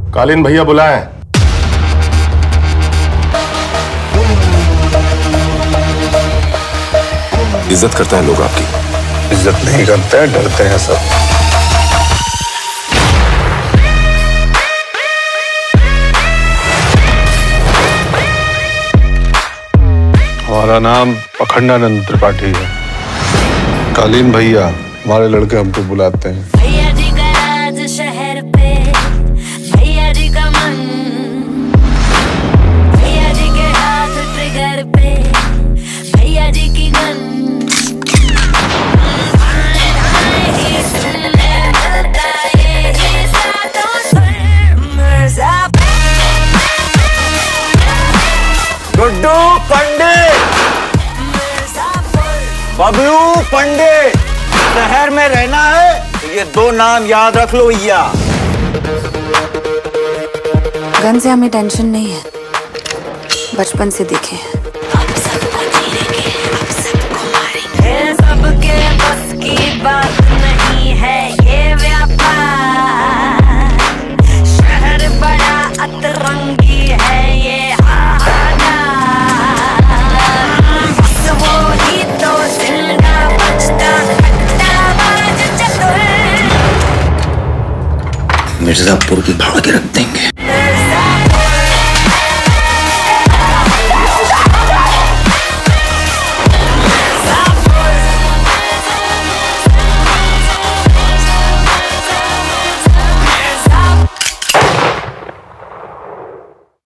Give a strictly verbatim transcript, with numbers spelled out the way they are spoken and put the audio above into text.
कालीन भैया बुलाएं। इज्जत करते हैं लोग आपकी। इज्जत नहीं करते हैं, डरते हैं सब। हमारा नाम अखंडानंद त्रिपाठी है। कालीन भैया हमारे लड़के हमको बुलाते हैं। भैया जी का राज शहर पे, भैया जी का मन, भैया जी के हाथ ट्रिगर पे, भैया जी की गन। गुड्डू पंडित, बबलू पंडित, शहर में रहना है तो ये दो नाम याद रख लो भैया। गन से हमें टेंशन नहीं है, बचपन से देखे हैं। सबके बस की बात नहीं है ये व्यापार, शहर बड़ा अतरंगी है ये हाहाकार। बस वो ही तो जिंदा बचता मिर्जापुर की भाग के रख देंगे।